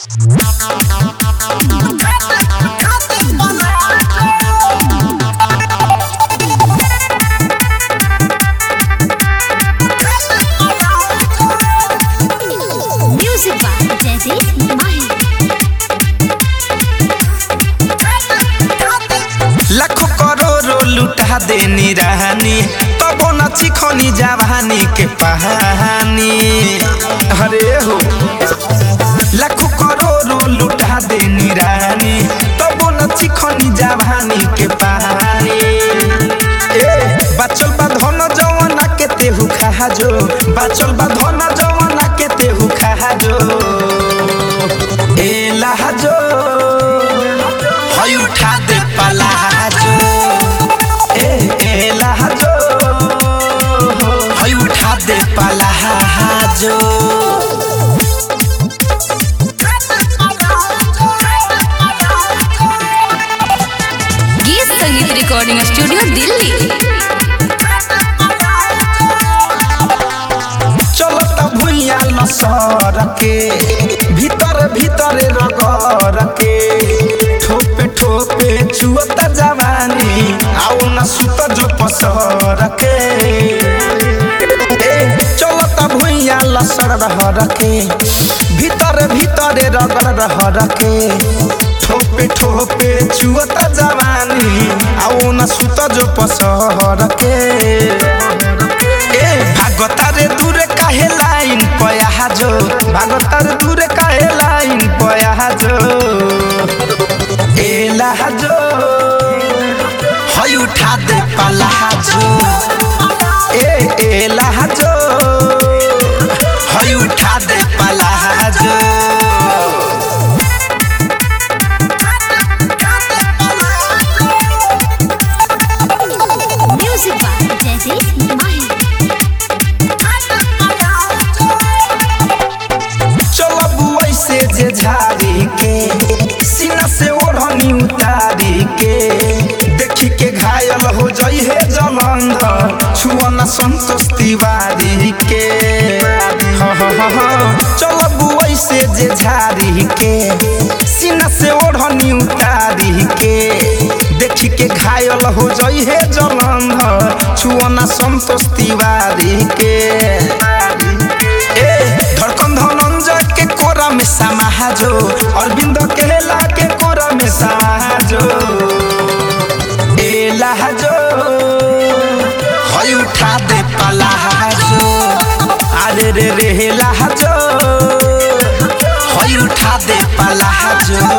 Music by Jaideep Mahi. लाखों करोड़ों लुटा देनी रानी तबो न चिखनी जवानी के पहानी। अरे हो लाखों करोड़ों लुटा देनी रानी तबो न चिखनी जवानी के पहानी। बचल बा धन जवाना के तेहू खा जो, बचल बा धन जवाना के तेहू खा जो। ए लहजो हई उठा दे पलाजो, ए लहजो हई उठा दे पलाजो। गीत संगीत रिकॉर्डिंग स्टूडियो दिल्ली। चलता भुइया लसर के भीतर भीतर रगर के ठोपे ठोपे छुअता जवानी आओ न सुत जो पसर के। चलता भुइया लसर रहर के भीतर भीतर रगर रहर के ठोपे ठोपे छुअता जवानी आओ न सुत जो पसर के। भागता रे दूर काहे लाइन पया जो, भागता रे दूर काहे लाइन पया जो। ए लहजो हई उठा दे पलाजो, ए लहजो हई उठा दे palazzo. Music by Jaideep Mahi. से जे झाड़ी के सीना से ओढ़नी उतारी के देखी के घायल हो जाई है जलंधर छुअना संतोष तिवारी के। चलो बुआई से जे झाड़ी के सीना से ओढ़नी उतारी के देखी के घायल हो जाई है जलंधर छुअना संतोष तिवारी के। धड़कन धनंजय के कोरा में समाजो अरविंद केला के कोरा में समाजो। ए लहजो हई उठा दे पलाजो, अरे रे रे लहजो हई उठा दे पलाजो।